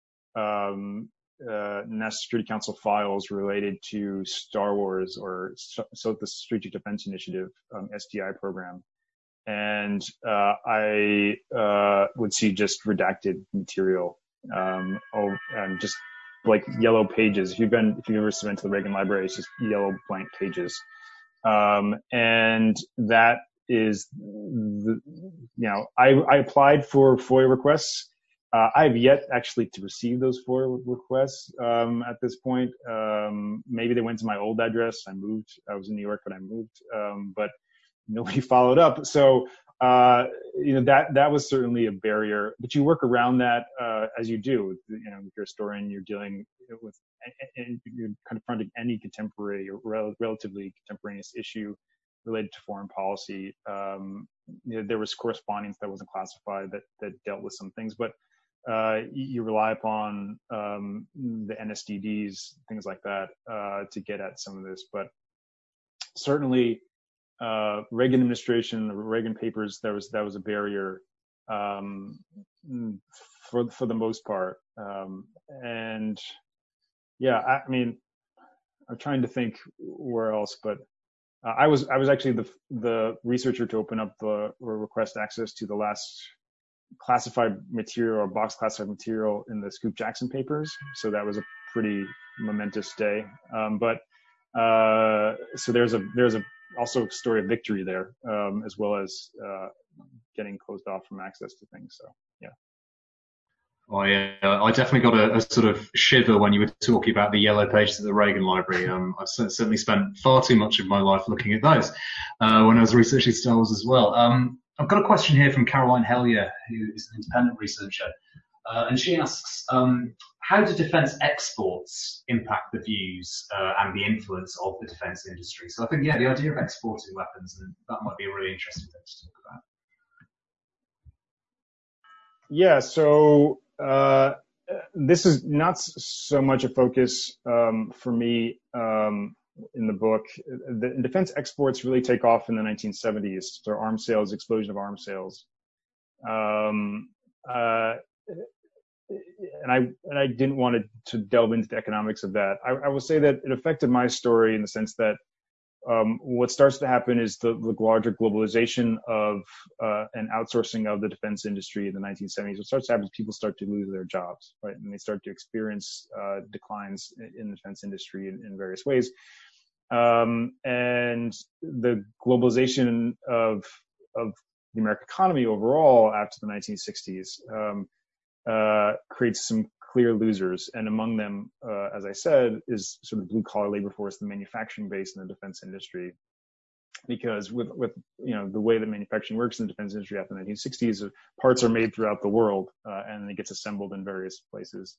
um, uh, National Security Council files related to Star Wars, or so the Strategic Defense Initiative, um, S D I program. And uh, I uh, would see just redacted material, um, oh, and just like yellow pages. If you've been, if you've ever been to the Reagan Library, it's just yellow blank pages, um, and that is, the, you know, I, I applied for FOIA requests. Uh, I have yet actually to receive those FOIA requests um, at this point. Um, maybe they went to my old address. I moved. I was in New York, but I moved, um, but nobody followed up. So, uh, you know, that, that was certainly a barrier, but you work around that, uh, as you do. You know, if you're a historian, you're dealing with, and you're confronting any contemporary or rel- relatively contemporaneous issue related to foreign policy. Um, you know, there was correspondence that wasn't classified that, that dealt with some things, but, uh, you, you rely upon, um, the N S D Ds, things like that, uh, to get at some of this. But certainly, Uh, Reagan administration, the Reagan papers, that was, that was a barrier, um, for, for the most part. Um, and yeah, I, I mean, I'm trying to think where else, but uh, I was, I was actually the, the researcher to open up the, or request access to the last classified material, or box classified material in the Scoop Jackson papers. So that was a pretty momentous day. Um, but, uh, so there's a, there's a, also a story of victory there, um, as well as uh, getting closed off from access to things. So, yeah. Oh, yeah. I definitely got a, a sort of shiver when you were talking about the yellow pages of the Reagan Library. Um, I've certainly spent far too much of my life looking at those uh, when I was researching Star Wars as well. Um, I've got a question here from Caroline Hellier, who is an independent researcher. Uh, and she asks, um, how do defense exports impact the views uh, and the influence of the defense industry? So I think, yeah, the idea of exporting weapons, and that might be a really interesting thing to talk about. Yeah, so uh, this is not so much a focus um, for me um, in the book. The defense exports really take off in the nineteen seventies. So arms sales, explosion of arms sales. Um, uh, and I and I didn't want to, to delve into the economics of that. I, I will say that it affected my story in the sense that um, what starts to happen is the, the larger globalization of uh, and outsourcing of the defense industry in the nineteen seventies. What starts to happen is people start to lose their jobs, right? And they start to experience uh, declines in the defense industry in, in various ways. Um, and the globalization of of the American economy overall after the nineteen sixties um, uh, creates some clear losers, and among them, uh, as I said, is sort of blue collar labor force, the manufacturing base in the defense industry. Because with, with, you know, the way that manufacturing works in the defense industry after the nineteen sixties, parts are made throughout the world, uh, and it gets assembled in various places.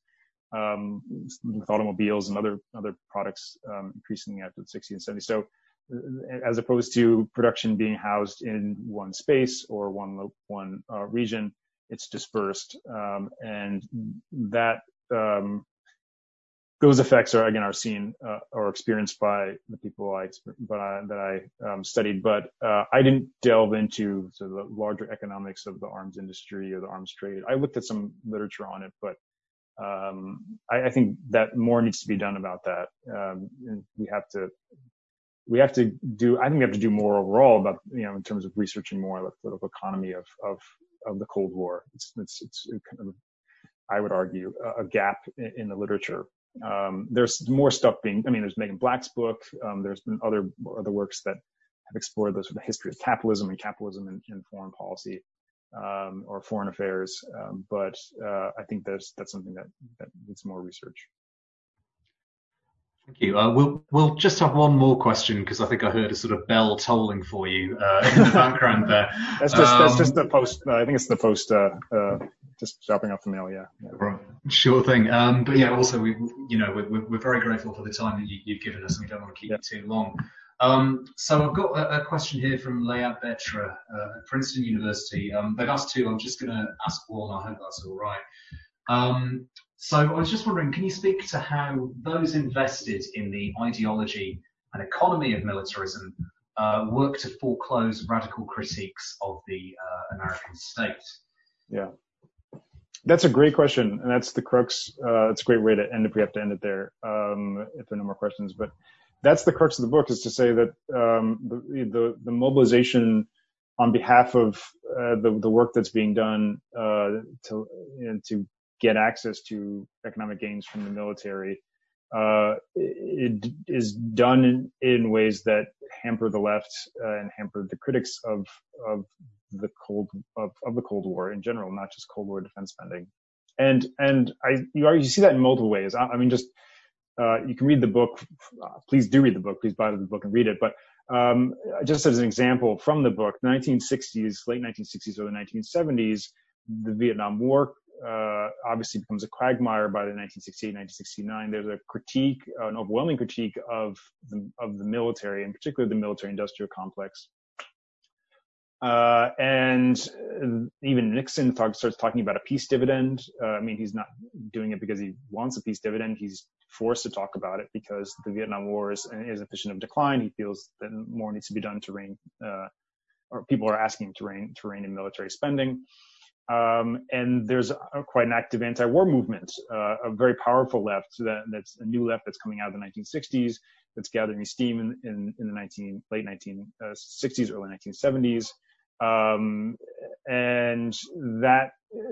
um, with automobiles and other other products um, increasingly after the sixties and seventies. So, as opposed to production being housed in one space or one one uh, region, it's dispersed, um, and that um, those effects are again are seen uh, or experienced by the people I but I, that I um, studied. But uh, I didn't delve into sort of the larger economics of the arms industry or the arms trade. I looked at some literature on it, but um, I, I think that more needs to be done about that. Um, and we have to. We have to do. I think we have to do more overall about, you know, in terms of researching more the political economy of of of the Cold War. It's it's it's kind of, I would argue, a gap in, in the literature. Um, there's more stuff being. I mean, there's Megan Black's book. Um, there's been other other works that have explored the sort of history of capitalism and capitalism in, in foreign policy um, or foreign affairs. Um, but uh, I think there's that's something that that needs more research. Thank you. Uh, we'll we'll just have one more question because I think I heard a sort of bell tolling for you uh, in the background there. That's just um, that's just the post. Uh, I think it's the post. Uh, uh, just dropping off the mail. Yeah. yeah. Right. Sure thing. Um, but yeah, also we you know we're we're very grateful for the time that you, you've given us, and we don't want to keep yeah. you too long. Um, so I've got a, a question here from Leah Betra uh, at Princeton University. Um, they've asked two. I'm just going to ask one. I hope that's all right. Um, So I was just wondering, can you speak to how those invested in the ideology and economy of militarism uh, work to foreclose radical critiques of the uh, American state? Yeah, that's a great question, and that's the crux. Uh, it's a great way to end if we have to end it there, um, if there are no more questions. But that's the crux of the book, is to say that um, the, the the mobilization on behalf of uh, the the work that's being done uh, to you know, to get access to economic gains from the military, uh, it is done in, in ways that hamper the left uh, and hamper the critics of of the cold of, of the Cold War in general, not just Cold War defense spending. And and I you are you see that in multiple ways. I, I mean, just uh, you can read the book. Please do read the book. Please buy the book and read it. But um, just as an example from the book, the nineteen sixties, late nineteen sixties or the nineteen seventies, the Vietnam War Uh, obviously becomes a quagmire by the nineteen sixty-eight, nineteen sixty-nine. There's a critique, uh, an overwhelming critique of the, of the military, in particular the military-industrial complex. Uh, and even Nixon talk, starts talking about a peace dividend. Uh, I mean, he's not doing it because he wants a peace dividend. He's forced to talk about it because the Vietnam War is, is a position of decline. He feels that more needs to be done to rein, uh, or people are asking him to rein, to rein in military spending. Um, and there's a, quite an active anti-war movement, uh, a very powerful left that, that's a new left that's coming out of the nineteen sixties, that's gathering steam in, in, in the nineteen, late nineteen sixties, early nineteen seventies. Um, and that,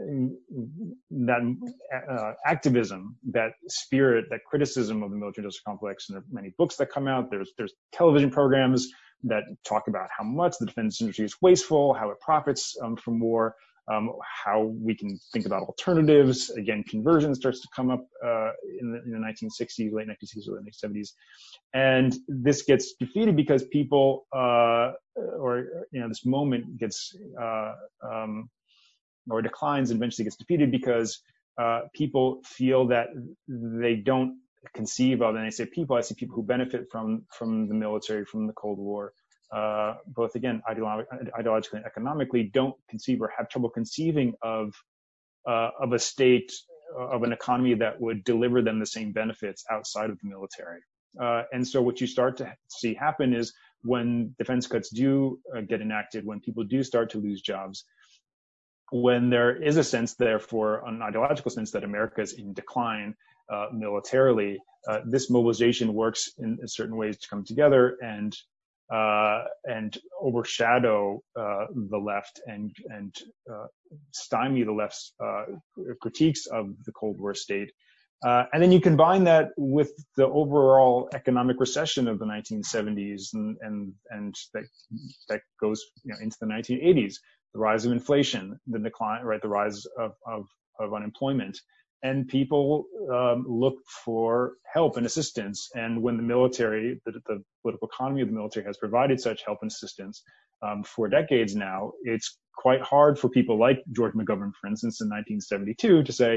that uh, activism, that spirit, that criticism of the military-industrial complex, and there are many books that come out. There's, there's television programs that talk about how much the defense industry is wasteful, how it profits um, from war. Um, how we can think about alternatives. Again, conversion starts to come up uh, in, the, in the nineteen sixties, late nineteen sixties, or the nineteen seventies. And this gets defeated because people, uh, or, you know, this moment gets, uh, um, or declines and eventually gets defeated because uh, people feel that they don't conceive of, and I say people, I see people who benefit from, from the military, from the Cold War, Uh, both again ideolo- ideologically and economically, don't conceive or have trouble conceiving of uh, of a state, uh, of an economy that would deliver them the same benefits outside of the military. Uh, and so what you start to see happen is when defense cuts do uh, get enacted, when people do start to lose jobs, when there is a sense, therefore, an ideological sense that America is in decline uh, militarily, uh, this mobilization works in, in certain ways to come together and Uh, and overshadow uh, the left and and uh, stymie the left's uh, critiques of the Cold War state. Uh, and then you combine that with the overall economic recession of the nineteen seventies and and and that that goes, you know, into the nineteen eighties, the rise of inflation, the decline, right, the rise of of, of unemployment. And people um, look for help and assistance. And when the military, the, the political economy of the military has provided such help and assistance um, for decades now, it's quite hard for people like George McGovern, for instance, in nineteen seventy-two to say,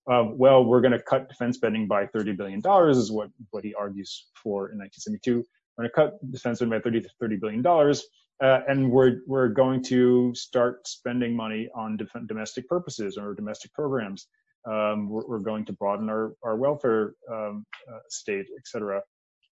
uh, well, we're going to cut defense spending by thirty billion dollars is what, what he argues for in nineteen seventy-two. We're going to cut defense spending by thirty to thirty billion dollars, uh, and we're we're going to start spending money on def- domestic purposes or domestic programs. Um, we're, we're going to broaden our our welfare um, uh, state, et cetera.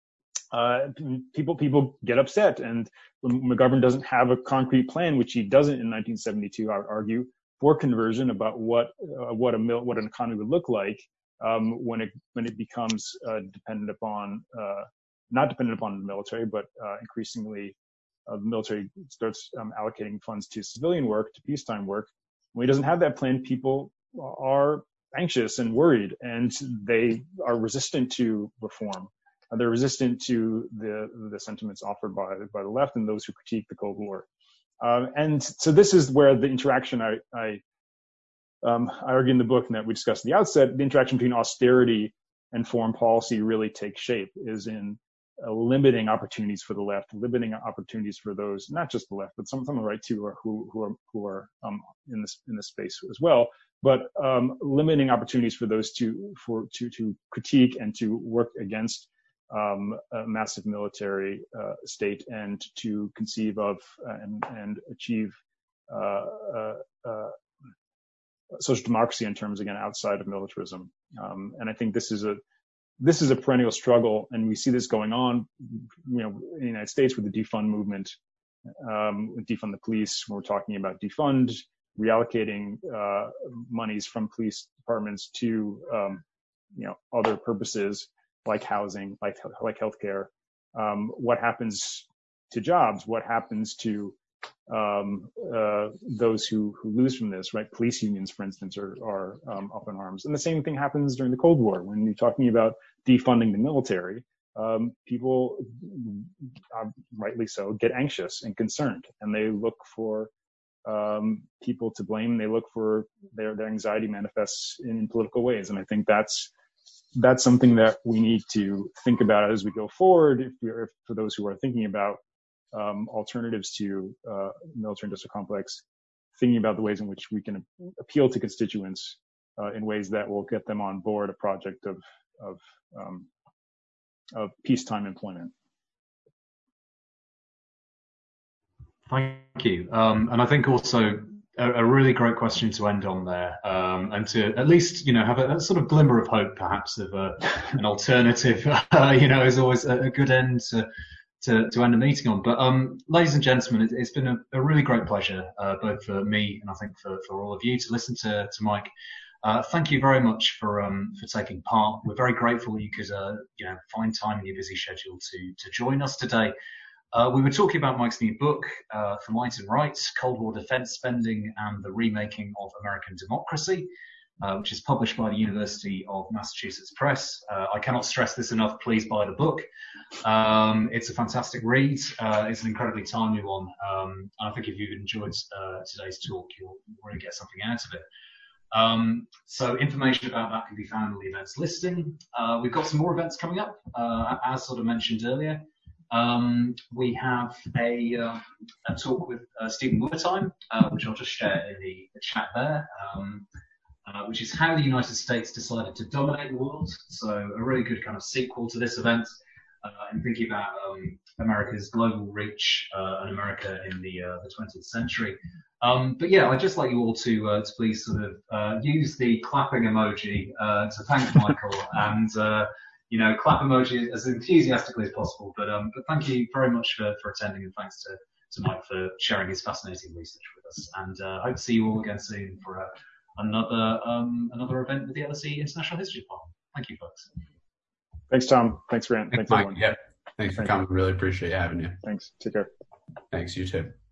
Uh, people people get upset, and when McGovern doesn't have a concrete plan, which he doesn't in nineteen seventy-two, I would argue, for conversion about what uh, what a mil- what an economy would look like um, when it when it becomes uh, dependent upon uh, not dependent upon the military, but uh, increasingly uh, the military starts um, allocating funds to civilian work, to peacetime work. When he doesn't have that plan, people are anxious and worried, and they are resistant to reform. Uh, they're resistant to the the sentiments offered by by the left and those who critique the Cold War. Um, and so this is where the interaction I I, um, I argue in the book and that we discussed at the outset, the interaction between austerity and foreign policy really takes shape, is in uh, limiting opportunities for the left, limiting opportunities for those, not just the left, but some, some of the right too, who who are who are um, in this in this space as well. But um, limiting opportunities for those to for to to critique and to work against Um, a massive military uh, state and to conceive of and, and achieve uh, uh, uh, social democracy in terms, again, outside of militarism. Um, and I think this is a this is a perennial struggle, and we see this going on, you know, in the United States with the defund movement, um, defund the police. We're talking about defund, reallocating uh, monies from police departments to um, you know other purposes, like housing, like like healthcare. Um, what happens to jobs? What happens to um, uh, those who, who lose from this? Right, police unions, for instance, are are um, up in arms. And the same thing happens during the Cold War when you're talking about defunding the military. Um, people, uh, rightly so, get anxious and concerned, and they look for um, people to blame. They look for their their anxiety manifests in political ways, and I think that's. That's something that we need to think about as we go forward. If we're, if for those who are thinking about um, alternatives to uh, military-industrial complex, thinking about the ways in which we can appeal to constituents uh, in ways that will get them on board a project of of, um, of peacetime employment. Thank you, um, and I think also. A, a really great question to end on there, um, and to at least, you know, have a, a sort of glimmer of hope, perhaps, of a, an alternative, uh, you know, is always a, a good end to, to, to end a meeting on. But, um, ladies and gentlemen, it, it's been a, a really great pleasure, uh, both for me and I think for, for all of you to listen to, to Mike. Uh, thank you very much for, um, for taking part. We're very grateful you could, uh, you know, find time in your busy schedule to, to join us today. Uh, we were talking about Mike's new book, uh, For Might and Right, Cold War Defense Spending and the Remaking of American Democracy, uh, which is published by the University of Massachusetts Press. Uh, I cannot stress this enough. Please buy the book. Um, it's a fantastic read. Uh, it's an incredibly timely one. Um, and I think if you've enjoyed uh, today's talk, you'll really get something out of it. Um, so information about that can be found in the events listing. Uh, we've got some more events coming up, uh, as sort of mentioned earlier. Um, we have a, uh, a talk with uh, Stephen Wertheim, uh, which I'll just share in the, the chat there, um, uh, which is how the United States decided to dominate the world. So a really good kind of sequel to this event, uh, and thinking about um, America's global reach uh, and America in the uh, the twentieth century. Um, but yeah, I'd just like you all to uh, to please sort of uh, use the clapping emoji uh, to thank Michael and. Uh, You know, clap emoji as enthusiastically as possible. But um, but thank you very much for, for attending, and thanks to, to Mike for sharing his fascinating research with us. And uh, hope to see you all again soon for uh, another um, another event with the L S E International History Department. Thank you, folks. Thanks, Tom. Thanks, Grant. Thanks, Thanks, Mike. everyone. Yeah. Thanks for Thank coming. You. Really appreciate having you. Thanks. Take care. Thanks. You too.